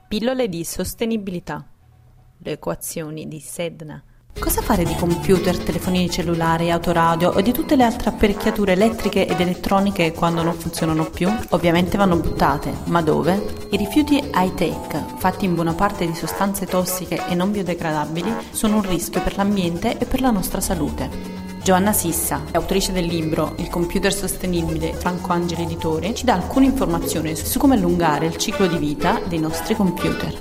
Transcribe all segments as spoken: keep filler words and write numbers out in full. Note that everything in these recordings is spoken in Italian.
Pillole di sostenibilità. Le equazioni di Sedna. Cosa fare di computer, telefonini cellulari, autoradio o di tutte le altre apparecchiature elettriche ed elettroniche quando non funzionano più? Ovviamente vanno buttate, ma dove? I rifiuti high-tech, fatti in buona parte di sostanze tossiche e non biodegradabili, sono un rischio per l'ambiente e per la nostra salute. Giovanna Sissa, autrice del libro Il computer sostenibile, Franco Angeli Editore, ci dà alcune informazioni su come allungare il ciclo di vita dei nostri computer.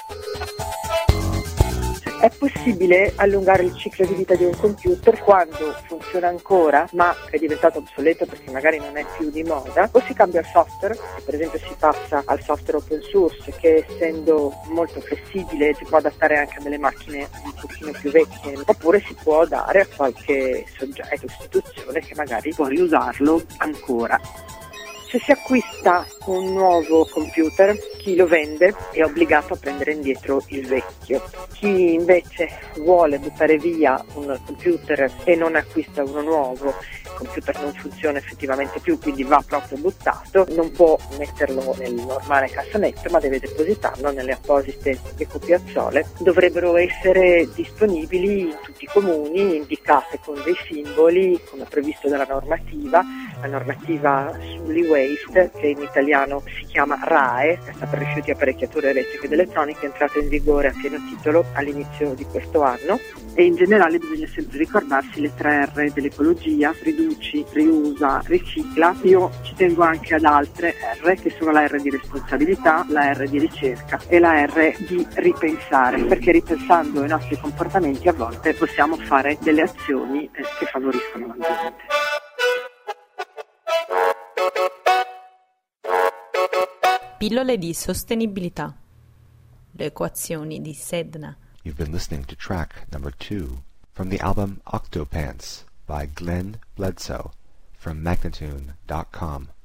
È possibile allungare il ciclo di vita di un computer quando funziona ancora ma è diventato obsoleto perché magari non è più di moda, o si cambia il software, per esempio si passa al software open source che, essendo molto flessibile, si può adattare anche a delle macchine un pochino più vecchie, oppure si può dare a qualche soggetto, istituzione che magari può riusarlo ancora. Se si acquista un nuovo computer, chi lo vende è obbligato a prendere indietro il vecchio. Chi invece vuole buttare via un computer e non acquista uno nuovo, il computer non funziona effettivamente più, quindi va proprio buttato, non può metterlo nel normale cassonetto, ma deve depositarlo nelle apposite ecopiazzole. Dovrebbero essere disponibili in tutti i comuni, indicate con dei simboli, come previsto dalla normativa, la normativa sull'e-waste, che in italiano si chiama R A E, che sta per rifiuti, apparecchiature elettriche ed elettroniche, è entrata in vigore a pieno titolo all'inizio di questo anno, e in generale bisogna sempre ricordarsi le tre R dell'ecologia: riduci, riusa, ricicla. Io ci tengo anche ad altre R, che sono la R di responsabilità, la R di ricerca e la R di ripensare, perché ripensando ai nostri comportamenti a volte possiamo fare delle azioni eh, che favoriscono l'ambiente. Pillole di sostenibilità. Le equazioni di Sedna. You've been listening to track number two from the album Octopants by Glenn Bledsoe from Magnatune dot com.